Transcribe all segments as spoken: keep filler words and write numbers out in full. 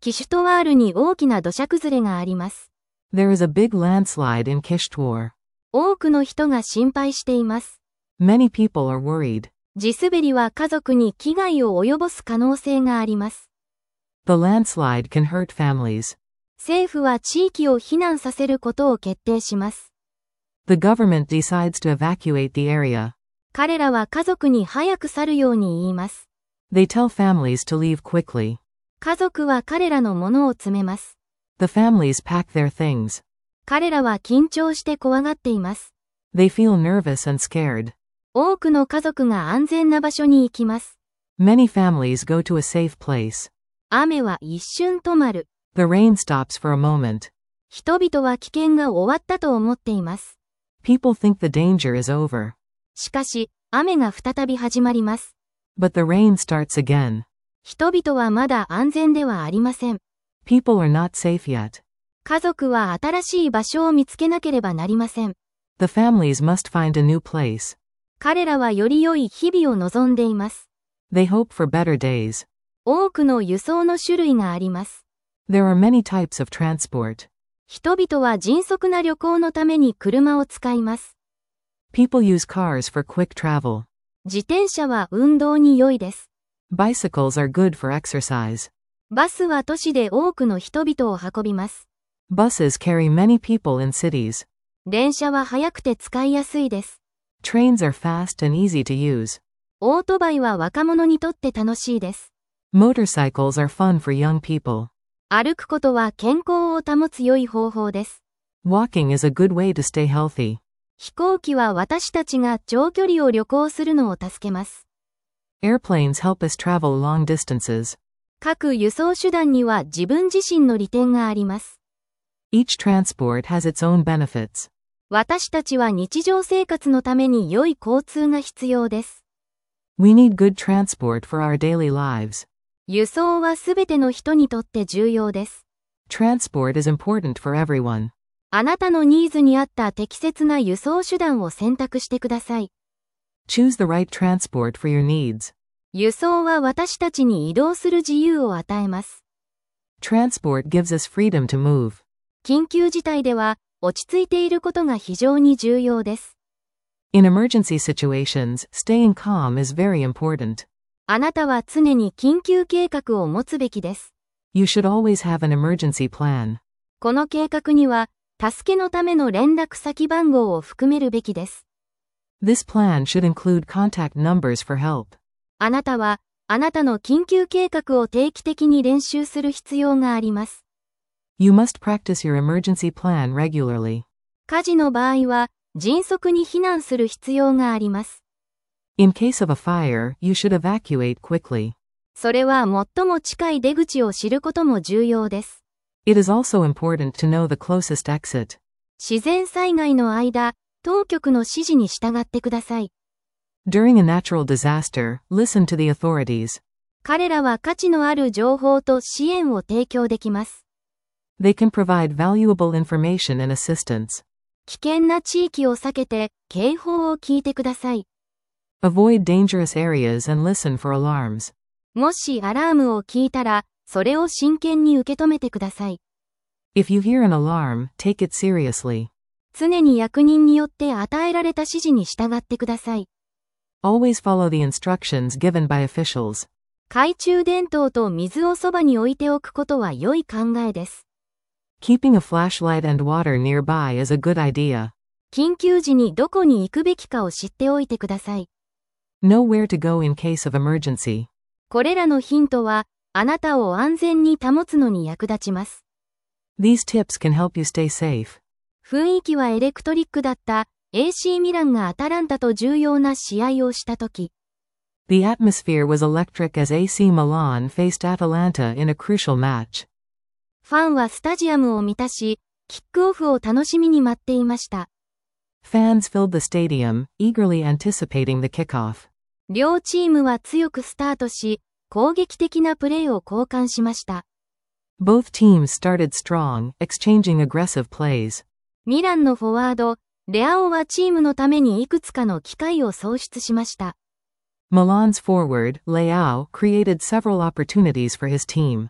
キシュトワールに大きな土砂崩れがあります。 There is a big landslide in Kishtwar. 多くの人が心配しています。 Many people are worried. 地滑りは家族に危害を及ぼす可能性があります。 The landslide can hurt families. 政府は地域を避難させることを決定します。 The government decides to evacuate the area. 彼らは家族に早く去るように言います。 They tell families to leave quickly. 家族は彼らのものを詰めます。 The families pack their things. 彼らは緊張して怖がっています。 They feel nervous and scared. 多くの家族が安全な場所に行きます。 Many families go to a safe place. 雨は一瞬止まる。 The rain stops for a moment. 人々は危険が終わったと思っています。 People think the danger is over. しかし、雨が再び始まります。 But the rain starts again. 人々はまだ安全ではありません。 People are not safe yet. 家族は新しい場所を見つけなければなりません。 The families must find a new place. 彼らはより良い日々を望んでいます。 They hope for better days. 多くの輸送の種類があります。 There are many types of transport. 人々は迅速な旅行のために車を使います。 People use cars for quick travel. 自転車は運動に良いです。 Bicycles are good for exercise. バスは都市で多くの人々を運びます。 Buses carry many people in cities. 電車は速くて使いやすいです。 Trains are fast and easy to use. オートバイは若者にとって楽しいです。 Motorcycles are fun for young people. 歩くことは健康を保つ良い方法です。 Walking is a good way to stay healthy. 飛行機は私たちが長距離を旅行するのを助けます。 Airplanes help us travel long distances. 各輸送手段には自分自身の利点があります。 Each transport has its own benefits. 私たちは日常生活のために良い交通が必要です。 We need good transport for our daily lives. 輸送はすべての人にとって重要です。 Transport is important for everyone. あなたのニーズに合った適切な輸送手段を選択してください。 Choose the right transport for your needs. 輸送は私たちに移動する自由を与えます。 Transport gives us freedom to move. 緊急事態では、落ち着いていることが非常に重要です。 In emergency situations, staying calm is very important. あなたは常に緊急計画を持つべきです。 You should always have an emergency plan. この計画には、助けのための連絡先番号を含めるべきです。 This plan should include contact numbers for help. あなたは、あなたの緊急計画を定期的に練習する必要があります。 You must practice your emergency plan regularly. 火事の場合は、迅速に避難する必要があります。 In case of a fire, you should evacuate quickly. それは最も近い出口を知ることも重要です。 It is also important to know the closest exit. 自然災害の間、当局の指示に従ってください。 During a natural disaster, listen to the authorities. 彼らは価値のある情報と支援を提供できます。 They can provide valuable information and assistance. 危険な地域を避けて、警報を聞いてください。 Avoid dangerous areas and listen for alarms. もしアラームを聞いたら、それを真剣に受け止めてください。 If you hear an alarm, take it seriously. 常に役人によって与えられた指示に従ってください。 Always follow the instructions given by officials. 懐中電灯と水をそばに置いておくことは良い考えです。 Keeping a flashlight and water nearby is a good idea. 緊急時にどこに行くべきかを知っておいてください。 Know where to go in case of emergency. これらのヒントは、あなたを安全に保つのに役立ちます。 These tips can help you stay safe. 雰囲気はエレクトリックだった エーシー ミランがアタランタと重要な試合をしたとき。 The atmosphere was electric as エーシー Milan faced Atalanta in a crucial match. ファンはスタジアムを満たし、キックオフを楽しみに待っていました。 Fans filled the stadium, eagerly anticipating the kickoff. 両チームは強くスタートし、攻撃的なプレーを交換しました。 Both teams started strong, exchanging aggressive plays. ミランのフォワード、レアオはチームのためにいくつかの機会を創出しました。 Milan's forward, Leao, created several opportunities for his team.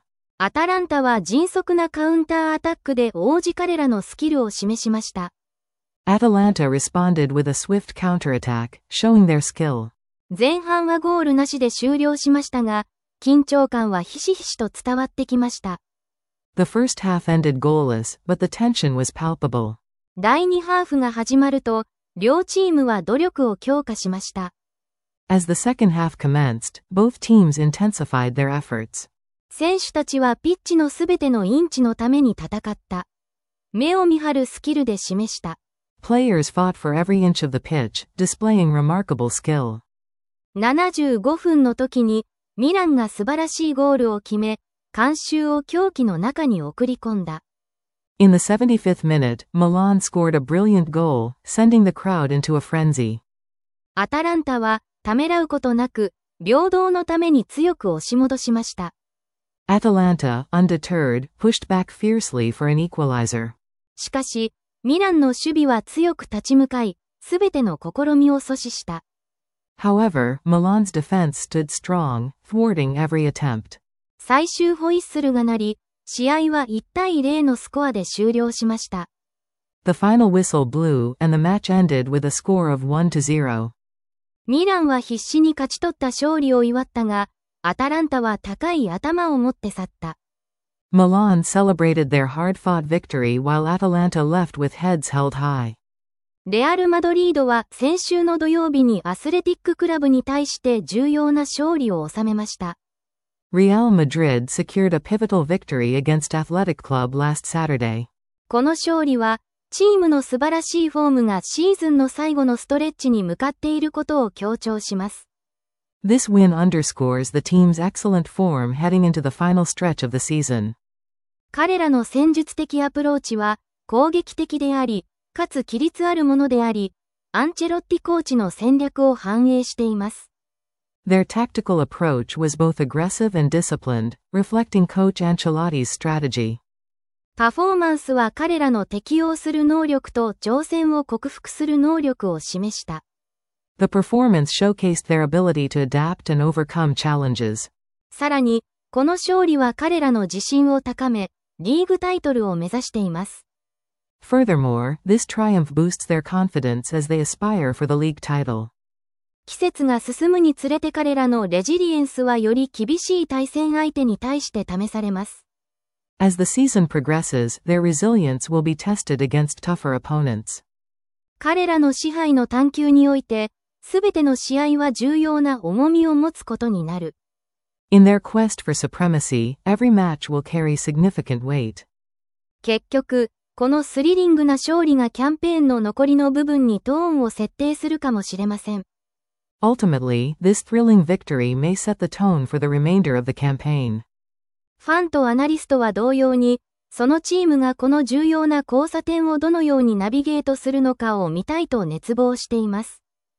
アタランタは迅速なカウンターアタックで応じ彼らのスキルを示しました。 Atalanta responded with a swift counterattack, showing their skill. 前半はゴールなしで終了しましたが、緊張感はひしひしと伝わってきました。 The first half ended goalless, but the tension was palpable. 第二ハーフが始まると、両チームは努力を強化しました。 As the second half commenced, both teams intensified their efforts. 選手たちはピッチのすべてのインチのために戦った。目を見張るスキルで示した。 Players fought for every inch of the pitch, displaying remarkable skill. ななじゅうごふんの時に、ミランが素晴らしいゴールを決め、観衆を狂気の中に送り込んだ。 In the seventy-fifth minute, Milan scored a brilliant goal, sending the crowd into a frenzy. アタランタは、ためらうことなく、平等のために強く押し戻しました。 Atalanta, undeterred, pushed back fiercely for an equalizer. しかし、ミランの守備は強く立ち向かい、すべての試みを阻止した。 However, Milan's defense stood strong, thwarting every attempt. 最終ホイッスルが鳴り、試合はいちたいゼロのスコアで終了しました。 The final whistle blew and the match ended with a score of one to zero. ミランは必死に勝ち取った勝利を祝ったが、アタランタは高い頭を持って去った。 Milan celebrated their hard-fought victory while Atalanta left with heads held high. レアル・マドリードは先週の土曜日にアスレティッククラブに対して重要な勝利を収めました。 Real Madrid secured a pivotal victory against Athletic Club last Saturday. この勝利は、チームの素晴らしいフォームがシーズンの最後のストレッチに向かっていることを強調します。 This win underscores the team's excellent form heading into the final stretch of the season. 彼らの戦術的アプローチは攻撃的であり、かつ規律あるものであり、アンチェロッティコーチの戦略を反映しています。 Their tactical approach was both aggressive and disciplined, reflecting Coach Ancelotti's strategy. パフォーマンスは彼らの適応する能力と挑戦を克服する能力を示した。 The performance showcased their ability to adapt and overcome challenges. さらに、この勝利は彼らの自信を高め、リーグタイトルを目指しています。 Furthermore, this triumph boosts their confidence as they aspire for the league title. 季節が進むにつれて彼らのレジリエンスはより厳しい対戦相手に対して試されます。 As the season progresses, their resilience will be tested against tougher opponents. 彼らの支配の探求において、すべての試合は重要な重みを持つことになる。 In their quest for supremacy, every match will carry significant weight. 結局、このスリリングな勝利がキャンペーンの残りの部分にトーンを設定するかもしれません。 Ultimately, this thrilling victory may set the tone for the remainder of the campaign. ファンとアナリストは同様に、そのチームがこの重要な交差点をどのようにナビゲートするのかを見たいと熱望しています。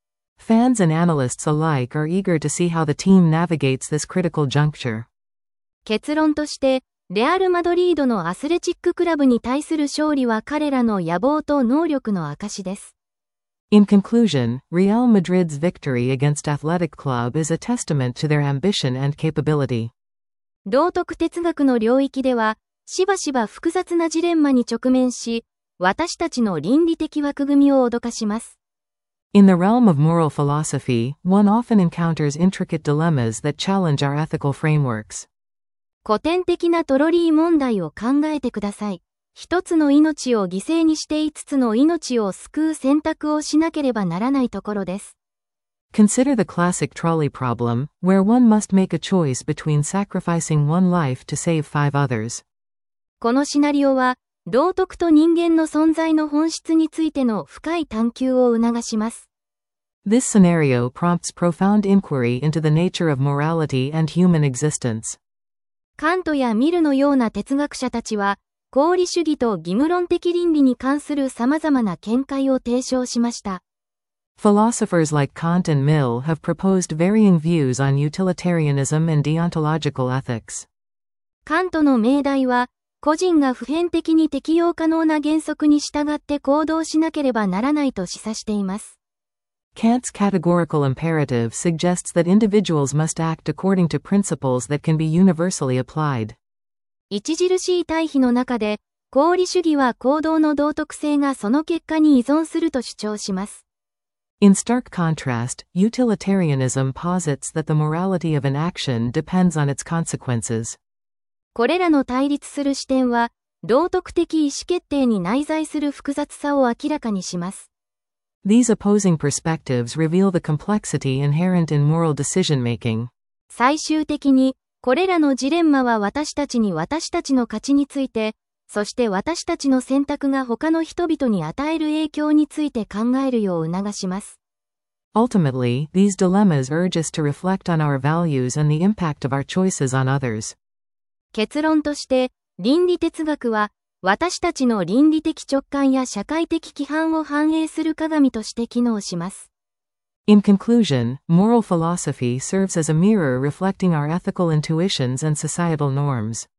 Fans and analysts alike are eager to see how the team navigates this critical juncture. 結論として、レアル・マドリードのアスレチッククラブに対する勝利は彼らの野望と能力の証です。 In conclusion, Real Madrid's victory against Athletic Club is a testament to their ambition and capability. 道徳哲学の領域では、しばしば複雑なジレンマに直面し、私たちの倫理的枠組みを脅かします。 In the realm of moral philosophy, one often encounters intricate dilemmas that challenge our ethical frameworks. 古典的なトロリー問題を考えてください。一つの命を犠牲にして五つの命を救う選択をしなければならないところです。 Consider the classic trolley problem, where one must make a choice between sacrificing one life to save five others. このシナリオは、道徳と人間の存在の本質についての深い探求を促します。 This scenario prompts profound inquiry into the nature of morality and human existence. カントやミルのような哲学者たちは、功利主義と義務論的倫理に関する様々な見解を提唱しました。 Philosophers like Kant and Mill have proposed varying views on utilitarianism and deontological ethics. カントの命題は、個人が普遍的に適用可能な原則に従って行動しなければならないと示唆しています。 Kant's categorical imperative suggests that individuals must act according to principles that can be universally applied. 著しい対比の中で、功利主義は行動の道徳性がその結果に依存すると主張します。 In stark contrast, utilitarianism posits that the morality of an action depends on its consequences. これらの対立する視点は、道徳的意思決定に内在する複雑さを明らかにします。 These opposing perspectives reveal the complexity inherent in moral decision-making. 最終的に、これらのジレンマは私たちに私たちの価値について、そして私たちの選択が他の人々に与える影響について考えるよう促します。 Ultimately, these dilemmas urge us to reflect on our values and the impact of our choices on others. 結論として、倫理哲学は、私たちの倫理的直感や社会的規範を反映する鏡として機能します。 In conclusion, moral philosophy serves as a mirror reflecting our ethical intuitions and societal norms.